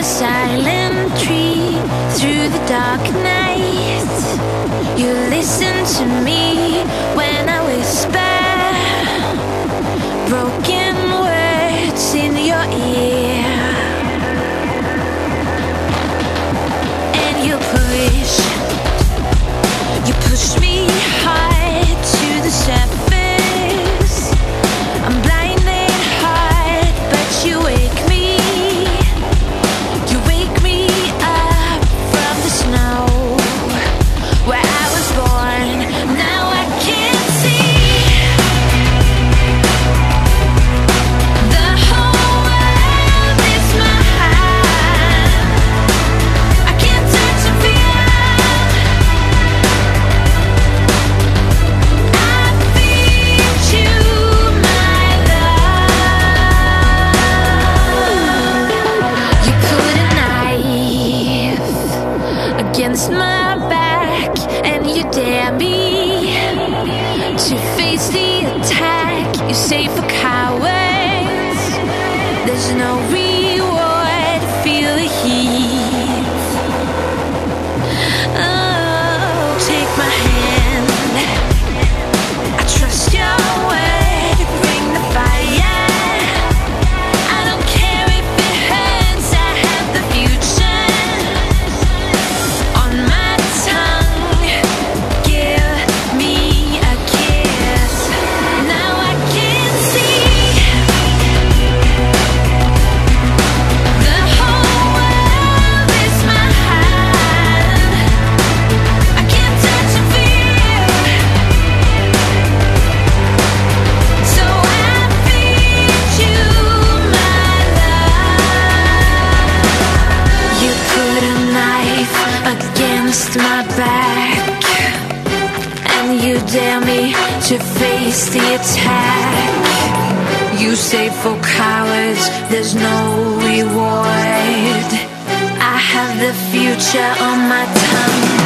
silent tree through the dark night. You listen to me when I whisper broken words in your ear. And you push me hard to the surface. I'm blinded hard, but you wake me up from the snow where I was born. Now I can see the whole world is mine. I can't touch and feel. I feed you my love. You put a knife against my back and you dare me to face the attack. You say for cowards there's no reward. Feel the heat. Oh, take my hand. I trust your word. Bring the fire. I don't care if it hurts. I have the future on my tongue. Give me a kiss. Now I can see the whole world is mine. I can't touch and feel. So I feed you my love. You put a knife against my back and you dare me to face the attack. You say for cowards there's no reward. I have the future on my tongue.